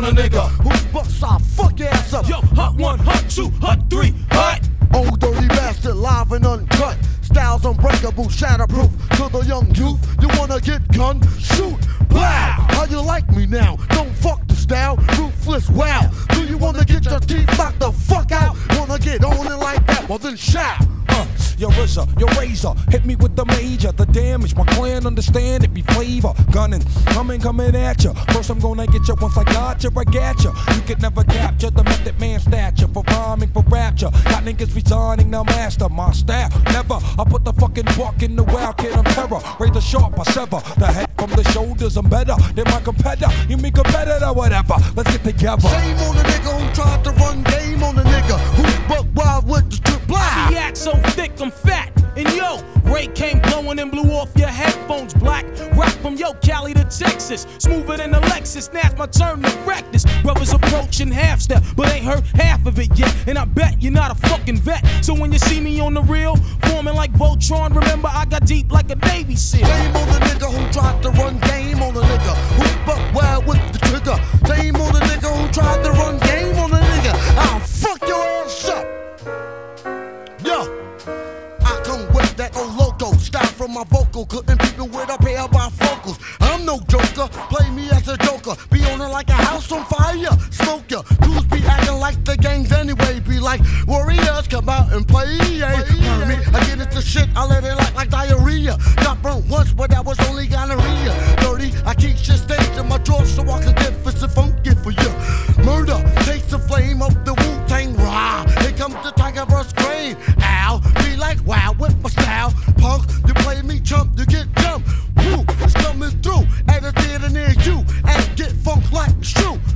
on a nigga who busts, I'll fuck your ass up. Yo, hut 1, hut 2, hut 3, hut. Old dirty bastard, live and uncut. Styles unbreakable, shatterproof. To the young youth, you wanna get gun? Shoot, blah. How you like me now? Don't fuck the style, ruthless, wow. Do you wanna get your teeth knocked the fuck out? Wanna get on it like that? Well then shout. Your RZA, your razor, hit me with the major. The damage, my clan understand it be flavor. Gunning, coming at ya. First I'm gonna get ya, once I got ya, I got ya. You could never capture the method man stature. For rhyming, for rapture. Got niggas resigning, now master my style. Never, I put the fucking buck in the wild kid, I'm terror. Razor sharp, I sever the head from the shoulders. I'm better than my competitor. You mean competitor, whatever. Let's get together. Shame on the nigga who tried to run game on the nigga who buck wild with the trip blah. The act so thick, I'm fat. And yo, Ray came blowing and blew off your headphones black. Rock from yo, Cali to Texas. Smoother than a Lexus, now it's my turn to wreck this. Brothers approaching half step, but ain't heard half of it yet. And I bet you're not a fucking vet. So when you see me on the reel, forming like Voltron, remember I got deep like a Navy SEAL. Shame on the nigga who tried to run game on the nigga who buck wild with the trigger. Shame on the nigga who tried to run game on the nigga. I'll fuck your ass up. Yo. I come with that old loco style from my vocal, cutting people with a pair of bifocals. I'm no joker, play me as a joker. Be on it like a house on fire, smoke ya. Dudes be acting like the gangs anyway. Be like warriors, come out and play. Heard me, I get into shit, I let it like diarrhea. Got burnt once, but that was only gonorrhea. Dirty, I keep shit staged in my drawers so I can get fist and funky for ya. Murder, takes the flame of the Wu-Tang Rah. Here comes the Tiger Brush Crane. Ow, be like wow with my style. Punk, you play me chump, you get jumped. Woo, it's coming through at a theater near you. And get funk like it's true.